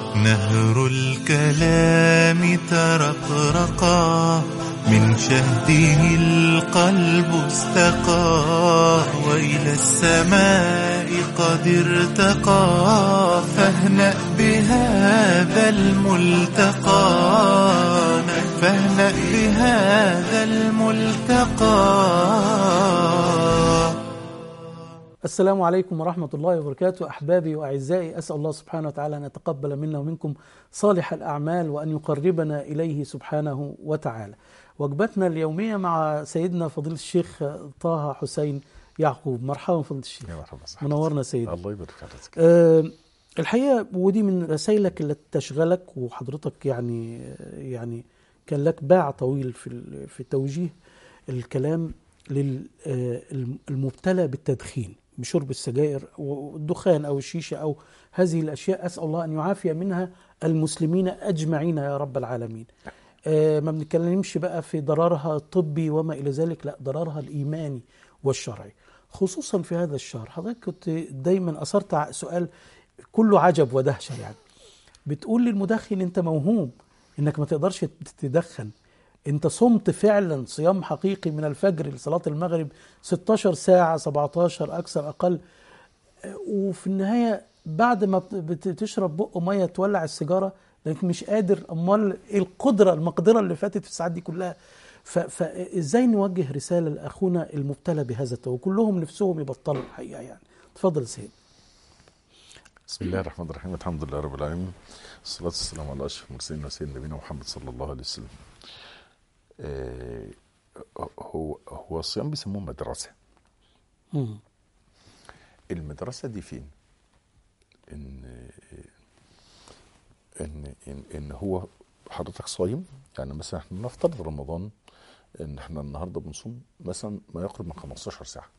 نهر الكلام ترقرقا، من شهده القلب استقى، وإلى السماء قد ارتقى. فاهنأ بهذا الملتقى، فاهنأ بهذا الملتقى. السلام عليكم ورحمة الله وبركاته. أحبابي وأعزائي، أسأل الله سبحانه وتعالى أن يتقبل منا ومنكم صالح الأعمال وأن يقربنا إليه سبحانه وتعالى. وجبتنا اليومية مع سيدنا فضيلة الشيخ طه حسين يعقوب. مرحبا فضيلة الشيخ. منورنا سيدنا. الله يبارك فيك. الحقيقة ودي من رسائلك اللي تشغلك، وحضرتك يعني كان لك باع طويل في توجيه الكلام للمبتلى بالتدخين، بشرب السجائر والدخان أو الشيشة أو هذه الأشياء. أسأل الله أن يعافي منها المسلمين أجمعين يا رب العالمين. ما بنتكلمش بقى في ضررها الطبي وما إلى ذلك، لا، ضررها الإيماني والشرعي، خصوصا في هذا الشهر. حضرتك كنت دايما أثرت سؤال كله عجب ودهشة، يعني بتقول للمدخن أنت موهوم إنك ما تقدرش تدخن، انت صمت فعلا صيام حقيقي من الفجر لصلاة المغرب 16 ساعة 17 اكثر اقل، وفي النهاية بعد ما بتشرب بق مية تولع السيجارة لانك مش قادر. امال المقدرة اللي فاتت في الساعات دي كلها؟ فازاي نوجه رسالة لاخونا المبتلى بهذا وكلهم نفسهم يبطلوا الحقيقة؟ يعني تفضل يا سيد. بسم الله الرحمن الرحيم، الحمد لله رب العالمين، الصلاة والسلام على اشرف المرسلين وسيدنا نبينا محمد صلى الله عليه وسلم. هو الصيام بيسموه مدرسة. المدرسة دي فين؟ إن هو حضرتك صايم، يعني مثلا احنا نفترض رمضان إن احنا النهاردة بنصوم مثلا ما يقرب من 15 ساعة.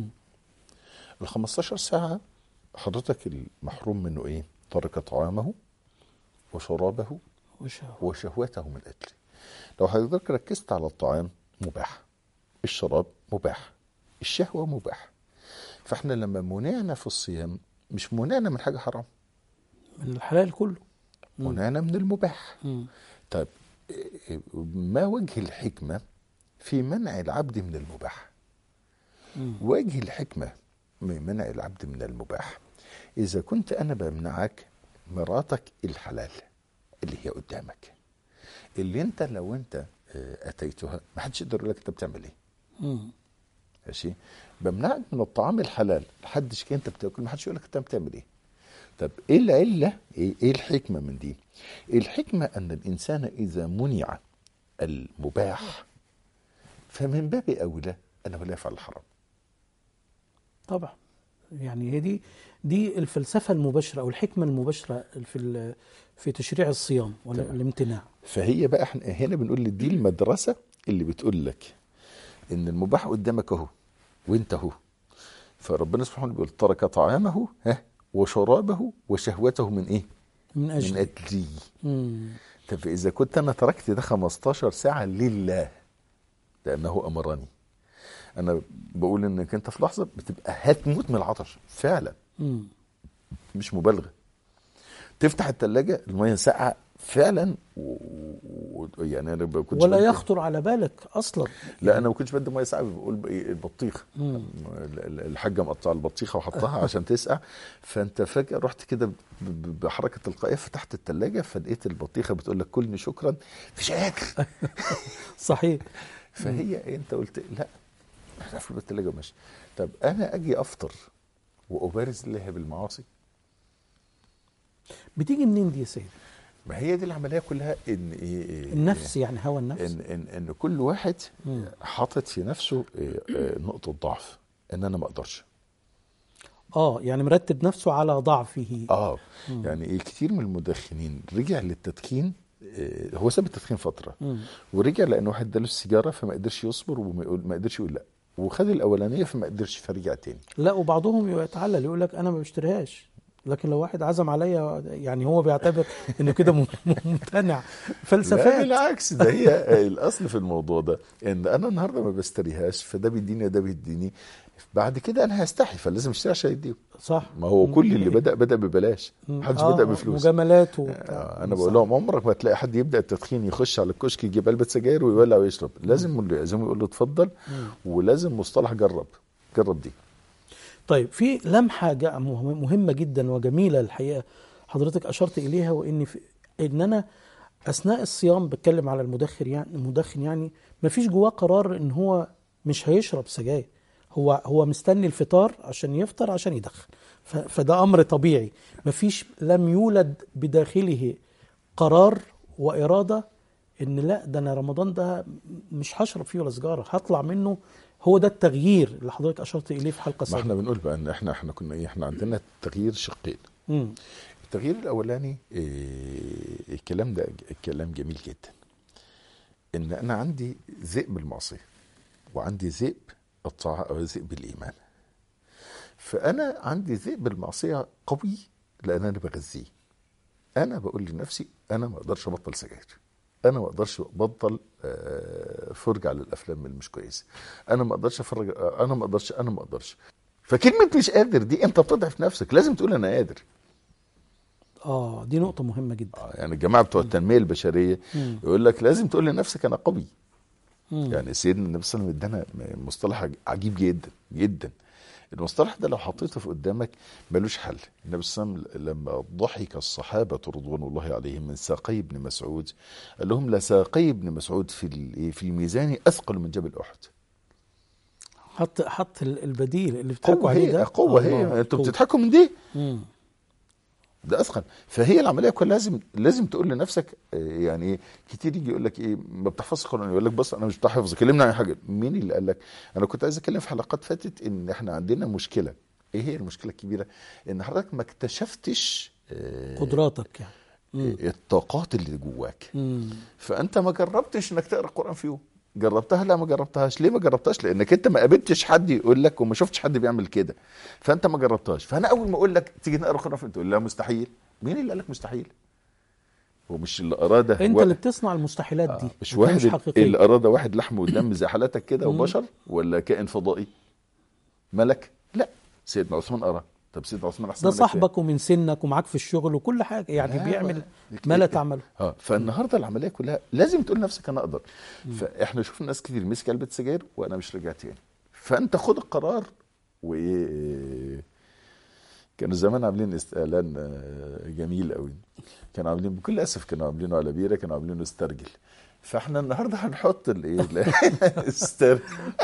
ال 15 ساعة حضرتك المحروم منه إيه؟ ترك طعامه وشرابه وشهوته من أجله. لو حضرتك ركزت على الطعام مباح، الشراب مباح، الشهوة مباح. فاحنا لما منعنا في الصيام مش منعنا من حاجة حرام، من الحلال كله، منعنا من المباح. طيب ما وجه الحكمة في منع العبد من المباح؟ وجه الحكمة من منع العبد من المباح إذا كنت أنا بمنعك مراتك الحلال اللي هي قدامك، اللي انت لو انت اتيتها ما حدش يقدر يقول لك انت بتعمل ايه. ماشي، بمنعك من الطعام الحلال، محدش انت بتاكل ما حدش يقول لك انت بتعمل ايه. طب ايه العله؟ ايه الحكمه من دي؟ الحكمه ان الانسان اذا منع المباح فمن باب اولى انه لا يفعل الحرام. طبعا، يعني هي دي الفلسفه المباشره او الحكمه المباشره في تشريع الصيام والامتناع. فهي بقى احنا هنا بنقول دي المدرسة اللي بتقول لك ان المباح قدامك اهو وانت اهو. فربنا سبحانه بيقول ترك طعامه وشرابه وشهوته من ايه؟ من اجلي. طب اذا كنت انا تركت ده 15 ساعة لله لانه امرني، انا بقول انك انت في لحظة بتبقى هتموت من العطش فعلا، مش مبالغة. تفتح الثلاجة المية ساقعة فعلا، يعني انا ما كنتش ولا يخطر على بالك اصلا. لا انا ما كنتش بدي ميه ساقعه، بقول البطيخه. الحاجه مقطعه البطيخه وحطها عشان تسقع، فانت فجاه رحت كده بحركه تلقائيه فتحت الثلاجه فلقيت البطيخه بتقول لك كلني شكرا، مفيش اكل. صحيح. فهي انت قلت لا احنا في الثلاجه ماشي. طب انا اجي افطر وابارز الله بالمعاصي، بتيجي منين دي يا سيدي؟ ما هي دي العمليه كلها، ان النفس، يعني هوى النفس، ان كل واحد حاطط في نفسه نقطه ضعف، ان انا ما اقدرش. يعني مرتب نفسه على ضعفه. يعني كتير من المدخنين رجع للتدخين، هو ساب التدخين فتره ورجع لان واحد اداله السيجاره فما قدرش يصبر وما قدرش يقول لا، وخد الاولانيه فما قدرش فرجع تاني. لا، وبعضهم يتعلل يقول لك انا ما بشتريهاش، لكن لو واحد عزم عليا يعني هو بيعتبر انه كده ممتنع. فلسفات. لا بالعكس، ده هي الاصل في الموضوع ده ان انا النهارده ما بشتريهاش فده بيديني ده بيديني. بعد كده انا هستحي، فلازم اشتري عشان يديهم. صح. ما هو كل اللي بدأ ببلاش، محدش بدأ بفلوس. مجاملات انا بقول لهم عمرك ما تلاقي حد يبدأ التدخين يخش على الكشك يجيب علبة سجاير ويولع ويشرب، لازم يقول له اتفضل، ولازم مصطلح جرب دي. طيب في لمحة مهمة جدا وجميلة الحقيقة حضرتك أشرت إليها، وإن إن أنا أثناء الصيام بتكلم على المدخن يعني ما فيش جواه قرار إن هو مش هيشرب سجاير، هو مستني الفطار عشان يفطر عشان يدخن، فده أمر طبيعي. ما فيش، لم يولد بداخله قرار وإرادة إن لا ده أنا رمضان ده مش هشرب فيه ولا سجارة، هطلع منه. هو ده التغيير اللي حضرتك أشرت إليه في حلقة سابقة. ما احنا بنقول بقى ان احنا كنا احنا عندنا تغيير شقين. التغيير الاولاني الكلام ده كلام جميل جدا، ان انا عندي ذئب المعصيه وعندي ذئب الطاعه او ذئب الايمان. فانا عندي ذئب المعصيه قوي لان انا بغذيه. انا بقول لنفسي انا ما اقدرش ابطل سجاير، انا ما اقدرش ابطل فرجه على الافلام اللي مش كويسه، انا ما اقدرش افرج، انا ما اقدرش. فكلمه مش قادر دي انت بتضعف نفسك، لازم تقول انا قادر. دي نقطه مهمه جدا. يعني الجماعه بتوع التنميه البشريه يقول لك لازم تقول لنفسك انا قوي. يعني سيدنا النبي صلى الله عليه وسلم ادانا مصطلح عجيب جدا جدا. المصطلح ده لو حطيته في قدامك ملوش حل. النبي صلى الله عليه وسلم لما ضحك الصحابة رضوان الله عليهم من ساقي ابن مسعود قال لهم لساقي ابن مسعود في الميزان أثقل من جبل أحد. حط البديل اللي بتضحكوا عليه ده قوة. هي انتوا بتضحكوا من دي ده أثقل. فهي العملية كلها لازم تقول لنفسك. يعني كتير يجي يقول لك ايه ما بتحفظش القرآن، يقول لك بص انا مش بحفظ، كلمنا عن حاجة. مين اللي قال لك؟ انا كنت عايز اتكلم في حلقات فاتت ان احنا عندنا مشكلة. ايه هي المشكلة الكبيرة؟ ان حضرتك ما اكتشفتش قدراتك يعني الطاقات اللي جواك. فانت ما جربتش انك تقرا القرآن في يوم. جربتها؟ لا ما جربتهاش. ليه ما جربتهاش؟ لانك انت ما قابلتش حد يقول لك وما شفتش حد بيعمل كده، فانت ما جربتهاش. فانا اول ما اقول لك تيجي نقرا القرآن تقول لا مستحيل. مين اللي قال لك مستحيل؟ هو مش اللي اراد، انت اللي بتصنع المستحيلات دي. مش واحد اللي اراد واحد لحم ودم زي حالتك كده وبشر، ولا كائن فضائي ملك؟ لا، سيدنا عثمان ارى. طب سيدنا عثمان احسن ده صاحبك ومن سنك ومعاك في الشغل وكل حاجه، يعني بيعمل ما لا تعمله. فالنهارده العمليه كلها لازم تقول لنفسك انا اقدر. فاحنا شوفنا ناس كتير مسك علبه سجاير وانا مش رجعت تاني. فانت خد القرار. كانوا زمان عاملين استعلان جميل قوي، كانوا عاملين بكل اسف كانوا عاملينه على بيره، كانوا عاملينه استرجل. فاحنا النهارده هنحط استرجل.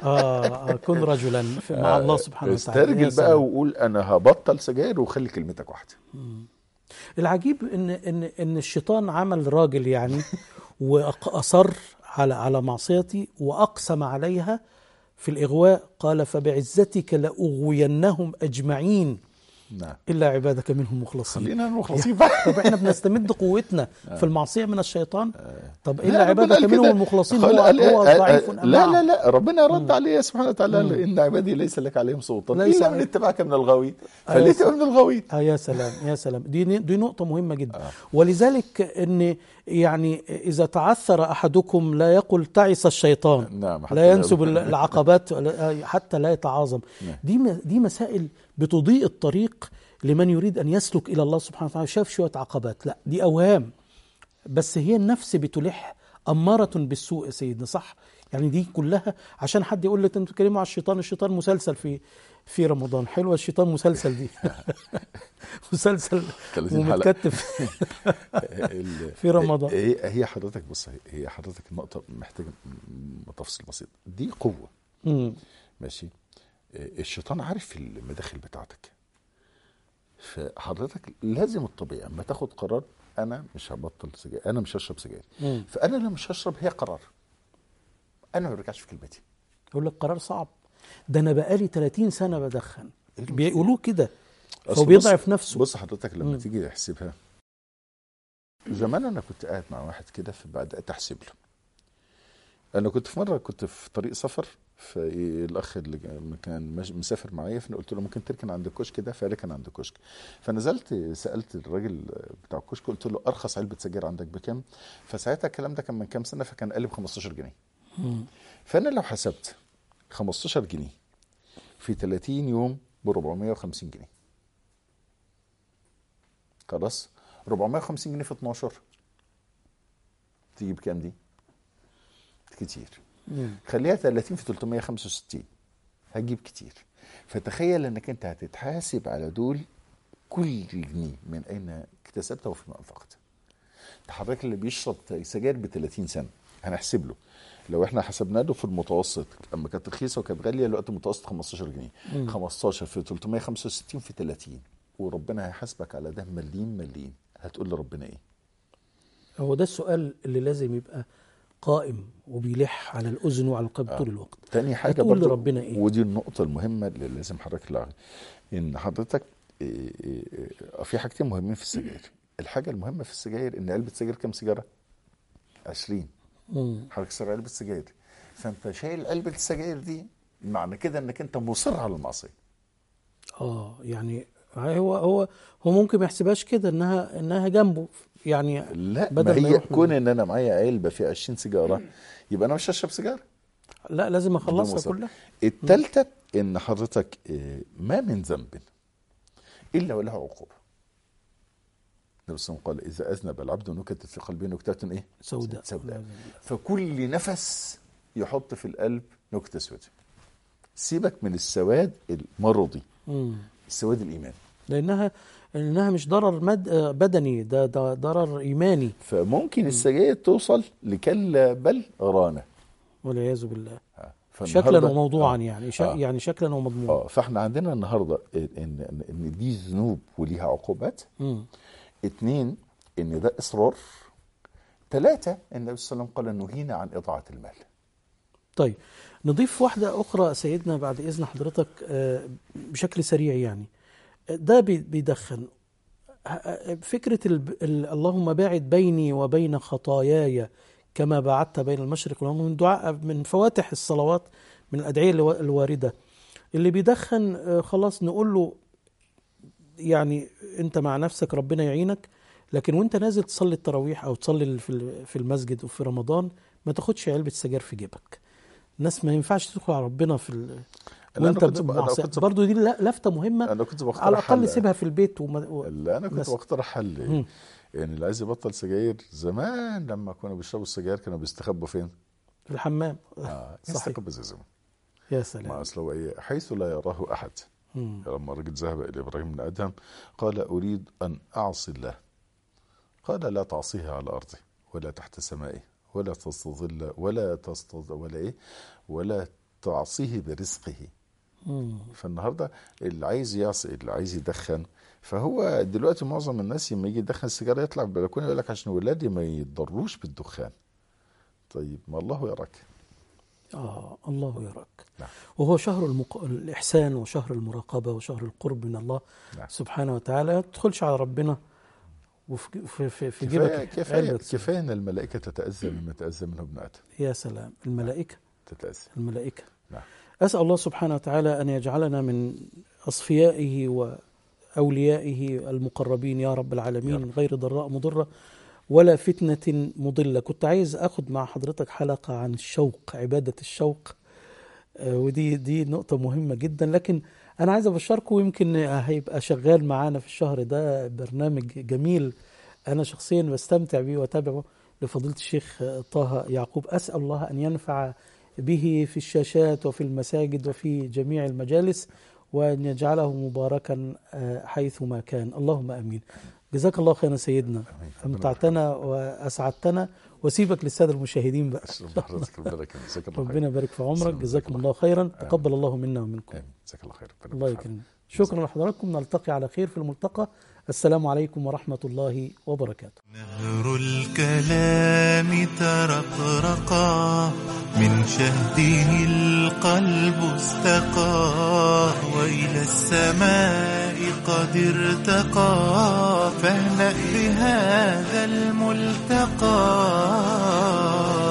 كن رجلا مع الله سبحانه وتعالى. استرجل بقى وقول انا هبطل سجاير وخلي كلمتك واحده. العجيب ان الشيطان عمل راجل يعني واصر على معصيتي واقسم عليها في الاغواء، قال فبعزتك لاغوينهم اجمعين. نعم. إلا عبادك منهم مخلصين. خلينا مخلصين بقى. طب احنا بنستمد قوتنا في المعصية من الشيطان. طب إلا عبادك منهم المخلصين هو ضعيف أمام. لا ربنا رد عليه سبحانه وتعالى إن عبادي ليس لك عليهم سلطان إلا من اتبعك من الغاوين فليس من الغاوين. يا سلام يا سلام. دي نقطة مهمة جدا. ولذلك إن يعني إذا تعثر أحدكم لا يقل تعس الشيطان. نعم. لا ينسب العقبات حتى لا يتعاظم. دي مسائل بتضيء الطريق لمن يريد أن يسلك إلى الله سبحانه وتعالى. شاف شوية عقبات، لا دي أوهام، بس هي النفس بتلح أمارة بالسوء يا سيدنا. صح؟ يعني دي كلها عشان حد يقول لك أنتوا بتتكلموا على الشيطان مسلسل في رمضان. حلوة الشيطان مسلسل دي. مسلسل ومتكتف في رمضان. هي حضرتك بص، هي حضرتك النقطة محتاجة تفصيل بسيط. دي قوة. ماشي. الشيطان عارف المداخل بتاعتك. فحضرتك لازم الطبيعي اما تاخد قرار انا مش هبطل سجاير، انا مش هشرب سجاير، فانا لما مش هشرب هي قرار، انا ما برجعش في كلمتي. يقول لك قرار صعب، ده انا بقالي 30 سنه بدخن، بيقولوه كده، هو بيضعف نفسه. بص حضرتك لما تيجي تحسبها، زمان انا كنت قاعد مع واحد كده فبدات احسب له. انا كنت في مره كنت في طريق سفر، فالاخ اللي كان مسافر معايا فقلت له ممكن تركن عند الكشك ده، فركن عند الكشك. فنزلت سالت الراجل بتاع الكشك قلت له ارخص علبه سجاير عندك بكام؟ فساعتها الكلام ده كان من كام سنه، فكان قال لي ب 15 جنيه. فانا لو حسبت 15 جنيه في 30 يوم ب 450 جنيه. خلاص 450 جنيه في 12 تجيب كام دي؟ كتير. خليها 30 في 365 هتجيب كتير. فتخيل انك انت هتتحاسب على دول كل جنيه من اين اكتسبته وفيما انفقته. حضرتك اللي بيشرب سجاير ب 30 سنه هنحسب له، لو احنا حسبنا له في المتوسط اما كانت رخيصه وكانت غاليه، دلوقتي المتوسط 15 جنيه. 15 في 365 في 30، وربنا هيحاسبك على ده مليم. هتقول لربنا ايه؟ هو ده السؤال اللي لازم يبقى قائم وبيلح على الأذن وعلى القلب طول الوقت. تاني حاجة هتقول لربنا إيه؟ ودي النقطة المهمة اللي لازم حضرتك تلاحظها، إن حضرتك في حاجتين مهمين في السجاير. الحاجة المهمة في السجاير إن علبة سجاير كام سيجارة؟ 20. حضرتك سعر علبة سجاير، فأنت شايل علبة السجاير دي، معنى كده إنك أنت مصر على المعصية. يعني هو ممكن ما يحسبهاش كده إنها جنبه يعني. لا، ما هي كون ان انا معايا علبه فيها 20 سيجاره يبقى انا مش هشرب سيجاره، لا لازم اخلصها كلها. الثالثه ان حضرتك ما من ذنب الا وله عقوبه. النبي صلى الله عليه وسلم قال اذا اذنب العبد نكتت في قلبه نكته ايه؟ سوداء. فكل نفس يحط في القلب نكته سوداء. سيبك من السواد المرضي، السواد الايماني، لأنها مش ضرر بدني، ده ضرر إيماني. فممكن السجاير توصل لكلا بل رانة والعياذ بالله، شكلا وموضوعا يعني شكلا ومضموعا. فاحنا عندنا النهارده ان دي ذنوب وليها عقوبات. 2 ان ده إصرار. 3 النبي صلى الله عليه وسلم قال نهينا عن إضاعة المال. طيب نضيف واحدة أخرى سيدنا بعد إذن حضرتك بشكل سريع. يعني ده بيدخن فكرة اللهم باعد بيني وبين خطاياي كما باعدت بين المشرق والمغرب، من دعاء من فواتح الصلوات، من الأدعية الواردة. اللي بيدخن خلاص نقول له يعني أنت مع نفسك ربنا يعينك، لكن وانت نازل تصلي التراويح أو تصلي في المسجد وفي رمضان ما تاخدش علبة سجاير في جيبك. الناس ما ينفعش تدخل على ربنا في وانت برضو دي لفتة مهمة. أنا كنت على الأقل سيبها في البيت لا أنا كنت بقترح حل يعني اللي عايز يبطل سجاير، زمان لما كانوا بيشربوا السجاير كانوا بيستخبوا فين؟ في الحمام. يستخبوا زي زمان. يا سلام. ما أصله إيه؟ حيث لا يراه أحد. لما رجل ذهب إلى إبراهيم بن أدهم قال أريد أن أعصي الله، قال لا تعصيه على أرضه ولا تحت سمائه ولا تستظل ولا تعصيه برزقه. فالنهارده اللي عايز يعصي، اللي عايز يدخن، فهو دلوقتي معظم الناس لما يجي يدخن السيجاره يطلع بالبلكونه يقول لك عشان ولادي ما يتضروش بالدخان. طيب ما الله يراك. الله يراك. نعم. وهو شهر الإحسان وشهر المراقبة وشهر القرب من الله. نعم. سبحانه وتعالى. ما تدخلش على ربنا وفي جيبك كفاية ان الملائكة تتأذى مما تأذى منه ابن آدم. يا سلام. الملائكة تتأذى. الملائكة. نعم. أسأل الله سبحانه وتعالى أن يجعلنا من أصفيائه وأوليائه المقربين يا رب العالمين، غير ضراء مضرة ولا فتنة مضلة. كنت عايز أخذ مع حضرتك حلقة عن الشوق، عبادة الشوق، ودي نقطة مهمة جدا. لكن أنا عايز أبشركم، ويمكن هيبقى شغال معانا في الشهر ده برنامج جميل أنا شخصيا بستمتع به وتابعه لفضيلة الشيخ طه يعقوب. أسأل الله أن ينفع به في الشاشات وفي المساجد وفي جميع المجالس، وأن يجعله مباركا حيثما كان. اللهم أمين. جزاك الله خيرا سيدنا، أمتعتنا وأسعدتنا. وسيبك للسادة المشاهدين بقى. ربنا يبارك في عمرك. جزاكم الله خيرا. تقبل الله منا ومنكم. جزاك الله خير. الله يكرمك. شكرا لحضراتكم. نلتقي على خير في الملتقى. السلام عليكم ورحمة الله وبركاته. نهر الكلام ترقرقا، من شهده القلب استقى، وإلى السماء قد ارتقى، فاهنأ بهذا الملتقى.